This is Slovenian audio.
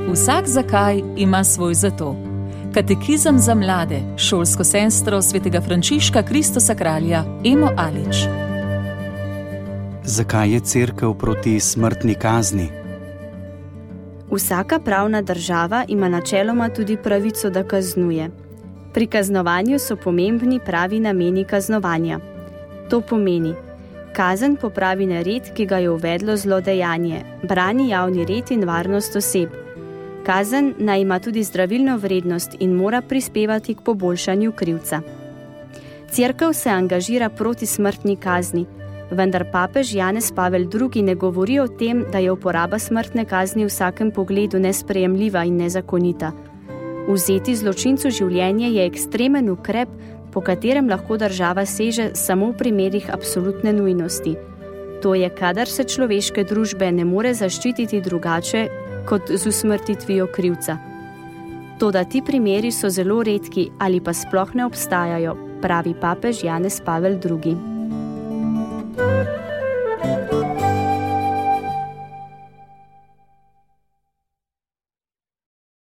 Vsak zakaj ima svoj zato. Katekizem za mlade, šolsko sestro svetega Frančiška Kristosa kralja Emo Alič. Zakaj je Cerkev proti smrtni kazni? Vsaka pravna država ima načeloma tudi pravico, da kaznuje. Pri kaznovanju so pomembni pravi nameni kaznovanja. To pomeni: kazen popravi nered, ki ga je uvedlo zlodejanje, brani javni red in varnost oseb. Kazen naj ima tudi zdravilno vrednost in mora prispevati k poboljšanju krivca. Cerkev se angažira proti smrtni kazni, vendar papež Janez Pavel II. Ne govori o tem, da je uporaba smrtne kazni v vsakem pogledu nesprejemljiva in nezakonita. Vzeti zločincu življenje je ekstremen ukrep, po katerem lahko država seže samo v primerih absolutne nujnosti. To je, kadar se človeške družbe ne more zaščititi drugače kot z usmrtitvijo krivca. Toda ti primeri so zelo redki ali pa sploh ne obstajajo, pravi papež Janez Pavel II.